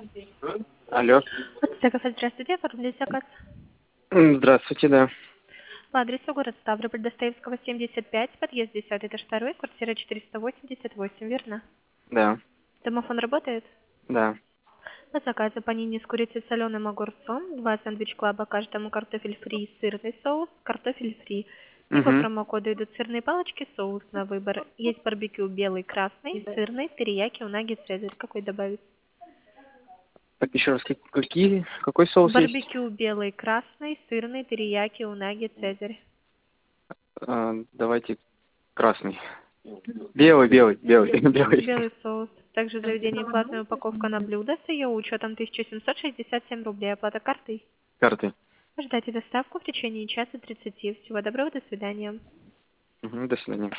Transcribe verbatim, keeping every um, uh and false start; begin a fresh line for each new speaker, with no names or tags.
Алло.
Заказ, здравствуйте, оформили заказ.
М, Здравствуйте, да.
По адресу город Ставрополь, Достоевского, семьдесят пять, подъезд десятый, этаж второй, квартира четыреста восемьдесят восемь, верно?
Да.
Домофон работает?
Да.
По заказу панини с курицей и соленым огурцом, два сэндвич-клаба, каждому картофель фри, сырный соус, картофель фри. И по
Угу.
промокоду идут сырные палочки, соус на выбор. Есть барбекю белый, красный, сырный, терияки, унаги, цезарь. Какой добавить?
Так, еще раз, как- какие, какой соус есть?
Барбекю белый, красный, сырный, терияки, унаги, цезарь.
А, давайте красный. Белый, белый, белый, белый.
Белый соус. Также в заведении платная упаковка на блюдо с ее учетом тысяча семьсот шестьдесят семь рублей. Оплата картой.
Карты.
Ждайте доставку в течение часа тридцати. Всего доброго, до свидания.
Угу, до свидания.